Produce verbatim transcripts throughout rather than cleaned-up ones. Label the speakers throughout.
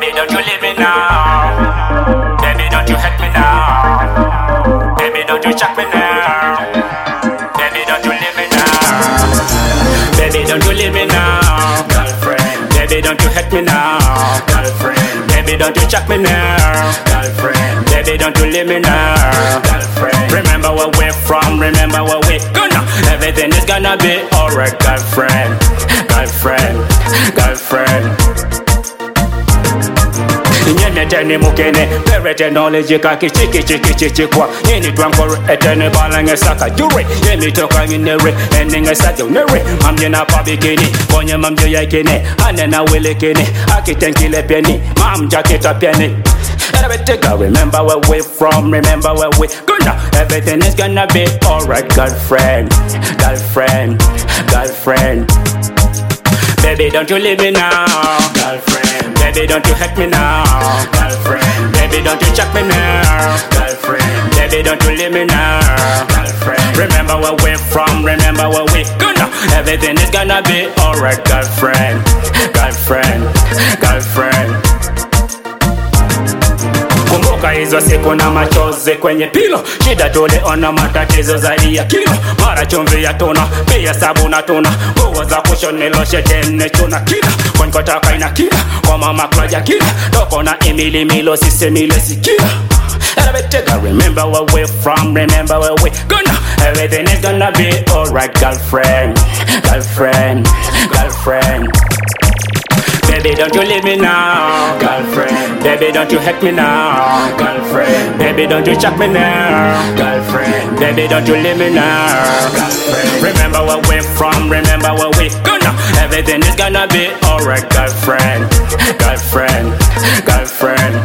Speaker 1: Baby, don't you leave me now. Baby, don't you hurt me now. Baby, don't you chuck me now. Baby, don't you leave me now. Baby, don't you leave me now, girlfriend. Baby, don't you hurt me now, girlfriend. Baby, don't you chuck me now, girlfriend. Baby, don't you leave me now, girlfriend. Remember where we're from, remember where we're gonna. Everything is gonna be alright, girlfriend, girlfriend, girlfriend. Nyene teni mukene, perete knowledge kaki chiki chiki chiki kwa. Nyeni twankoro etene balange saka jure. Yemi toka nginere, endinge sadio nere. Mamje na pabikini, konye mamje ya ikene. Ane na wile kene, akitenkile peni. Mamja kita peni. And I better go, remember where we're from, remember where we're gonna. Everything is gonna be alright, girlfriend, girlfriend, girlfriend. Baby, don't you leave me now, girlfriend. Baby, don't you hurt me now, girlfriend. Baby, don't you chuck me now, girlfriend. Baby, don't you leave me now, girlfriend. Remember where we're from, remember where we're gonna. Everything is gonna be alright, girlfriend, girlfriend, girlfriend. Kumbuka hizo siku na machozi kwenye pilo. Shida tuliona matatizo zaidi ya kilo. Mara chumvi ya tuna, pia sabuna tuna. Nguo za kushonelo shetene chuna kila. Kwa nkotaka ina kila, kwa mama klaja kila. Doko na emili milo sise mile sikila. And I better go, remember where we're from, remember where we're gonna. Everything is gonna be alright, girlfriend, girlfriend, girlfriend. Baby, don't you leave me now, girlfriend. Baby, don't you hurt me now, girlfriend. Baby, don't you chuck me now, girlfriend. Baby, don't you leave me now, girlfriend. Remember where we're from, remember where we're gonna. Everything is gonna be alright, girlfriend, girlfriend, girlfriend.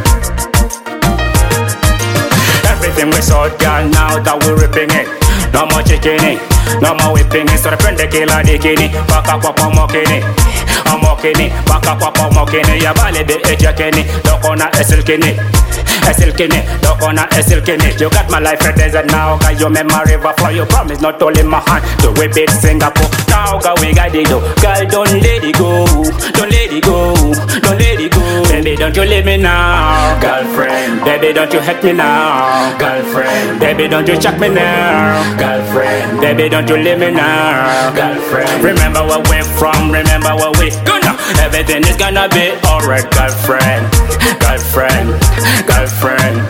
Speaker 1: Everything we saw, girl, now that we're ripping it. No more chicken it, no more whipping it. So the friend they kill a dickini, back up up on mocking I'm walking it, back up up I'm walking it. Ya vale be ejakeni, dokona esilkini, esilkini, dokona esilkini. You got my life a desert now, cause you make my river flow. You promise not to leave my hand to whip it Singapore. Now go we got it go, girl don't let it go, don't let it go, don't let it go. Baby don't you leave me now, girlfriend. Baby don't you hurt me now, girlfriend. Baby don't you chuck me now, girlfriend. Baby don't you leave me now, girlfriend. Remember where we're from, remember where we're gonna. Everything is gonna be alright, girlfriend, girlfriend, girlfriend.